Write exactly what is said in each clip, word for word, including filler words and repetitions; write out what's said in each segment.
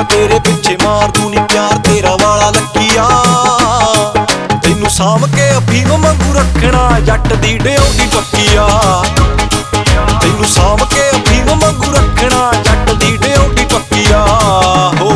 तेरे पिछे मार दूं नी प्यार तेरा वाला लक्कीआ। तैनू साम के अफीम वांगू रखना जट दी ड्योटी पक्कीआ। तैनू साम के अफीम वांगू रखना जट दी ड्योटी पक्कीआ। हो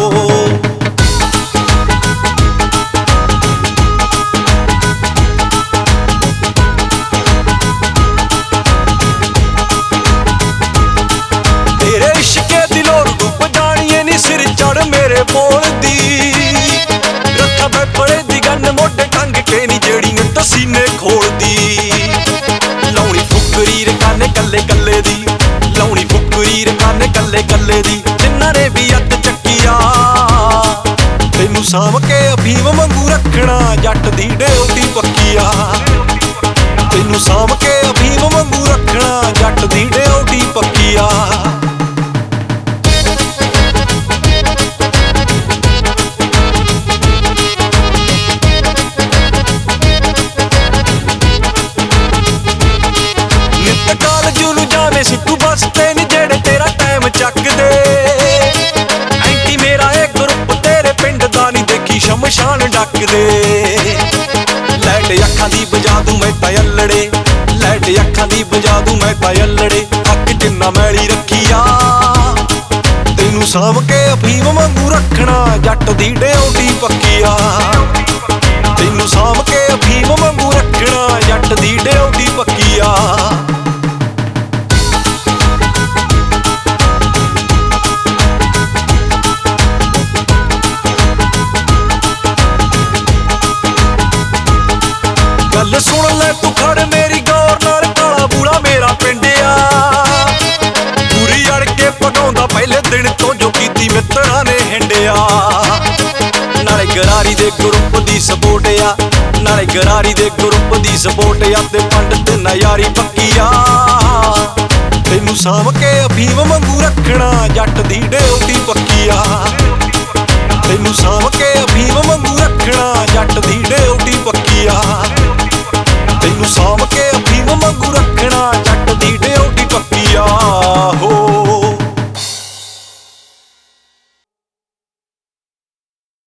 तेरे इश्के दी लोड़ डुब जानिए नी सिर चढ़ मेरे बोल दी। रखा मैं पड़े दी गन मोटे टंग के नी जेड़ी तो सीने खोल दी। लाउनी फुकरी रकाने कल्ले कल्ले दी, लाउनी फुकरी रकाने कल्ले कल्ले दी। जिन्ना ने भी अत चक्कीआ। तैनू साम के अफीम वांगू रखना जट दी ड्योटी पक्कीआ। तैनू साम के अफीम वांगू रखना जट दी ड्योटी पक्कीआ। सिद्धू बसते नी जेड़े तेरा टाइम चकदे। एंटी मेरा एक ग्रुप तेरे पिंड दा नी देखी शमशान डकदे। लैट अखां दी बजा दूं मैं तां अल्लड़े, लैट अखां दी बजा दूं मैं तां अल्लड़े। अख जिन्ना मैली रखीआ। तैनू साम के अफीम वांगू रखना जट दी ड्योटी पक्कीआ। तैनू साम के अफीम वांगू रखना जट दी ड्योटी पक्कीआ। गल सुन ले तू खड़ मेरी गौर नाल, काला बूला मेरा पिंडिया। पूरी अड़ के पकाउंदा पहले दिन तो जो कीती मित्तरां ने हिंडिया। नाले गरारी दे ग्रुप दी सपोर्ट आ, नाले गरारी दे ग्रुप दी सपोर्ट आ। ते पंडित नयारी पक्कीआ। तैनू साम के अफीम वांगू रखना जट दी ड्योटी पक्कीआ। तैनू साम के